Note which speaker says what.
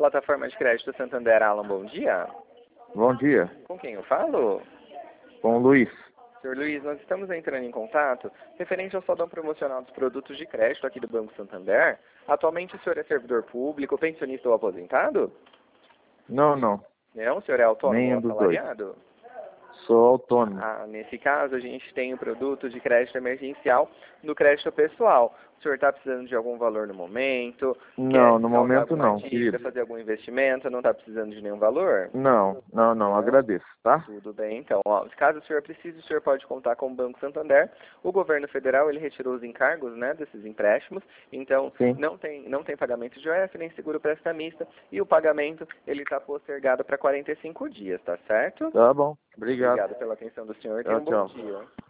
Speaker 1: Plataforma de Crédito Santander, Alan, bom dia.
Speaker 2: Bom dia,
Speaker 1: Com quem eu falo?
Speaker 2: com o Luiz.
Speaker 1: Senhor Luiz, nós estamos entrando em contato referente ao saldão promocional dos produtos de crédito aqui do Banco Santander. Atualmente o senhor é servidor público, pensionista ou aposentado?
Speaker 2: Não, não,
Speaker 1: Não, o senhor é autônomo ou
Speaker 2: nenhum dos dois.
Speaker 1: assalariado?
Speaker 2: Sou autônomo.
Speaker 1: Nesse caso, a gente tem o produto de crédito emergencial no crédito pessoal. O senhor está precisando de algum valor no momento? Quer
Speaker 2: Não, no
Speaker 1: saldar
Speaker 2: momento
Speaker 1: alguma
Speaker 2: não,
Speaker 1: dívida,
Speaker 2: querido.
Speaker 1: fazer algum investimento? Não está precisando de nenhum valor?
Speaker 2: Não,
Speaker 1: Não?
Speaker 2: agradeço, tá?
Speaker 1: Tudo bem, então. Ó, caso o senhor precise, o senhor pode contar com o Banco Santander. O governo federal, ele retirou os encargos, né, desses empréstimos. Então,
Speaker 2: Sim.
Speaker 1: não tem pagamento de IOF, nem seguro prestamista. E o pagamento, ele está postergado para 45 dias, tá certo?
Speaker 2: Tá bom, obrigado.
Speaker 1: Obrigado pela atenção do senhor. Tenha
Speaker 2: Tchau,
Speaker 1: um bom
Speaker 2: tchau.
Speaker 1: dia.